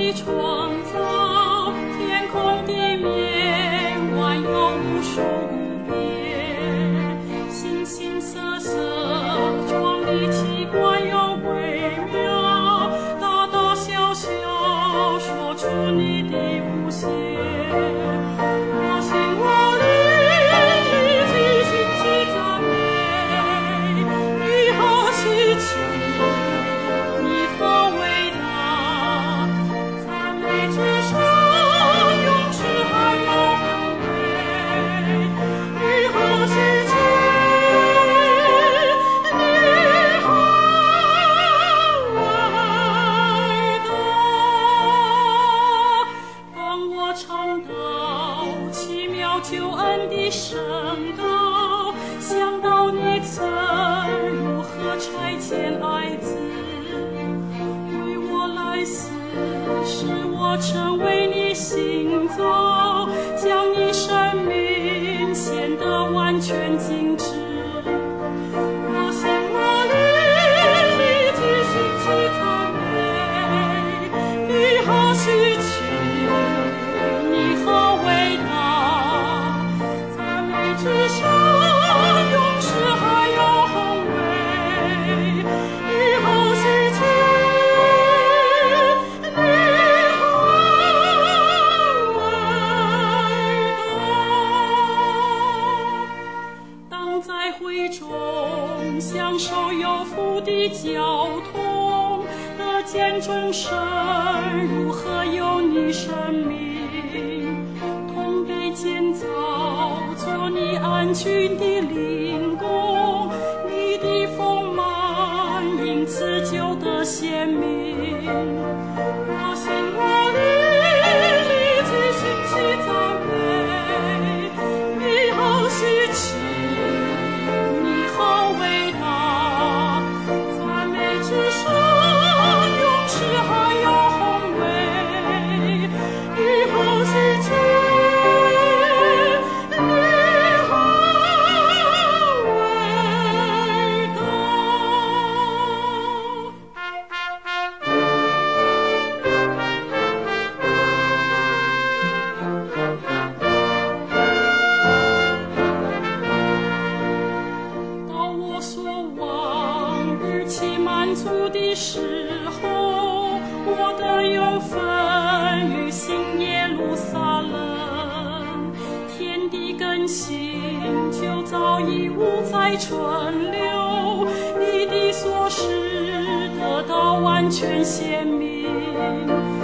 的创造，天空地面万有无数无边，形形色色，壮丽奇观又微妙，大大小小，说出你的无限。我心我灵一起兴起赞美，你何稀奇，你何伟大，赞美之上永世还有宏伟，你何稀奇，你何伟大。当我尝到奇妙救恩的升高，想到你曾如何差遣爱子为我来死，使我成为你行走，将你生命显得完全精致。我心我灵一起兴起赞美，你何稀奇，你何伟大，赞美之上永世还有宏伟，你何稀奇，你何伟大。当在会中享受有福的交通，得见众生如何有你生命，同被建造做你安居的灵宫，你的丰满因此就得显明。我心我灵一起兴起赞美，你何稀奇，你何伟大，赞美之上永世还有宏伟，你何稀奇，你何伟大。到我所望日期满足的时候，我的有份于新耶路撒冷，天地更新就早已无再存留，你的所示得到完全显明。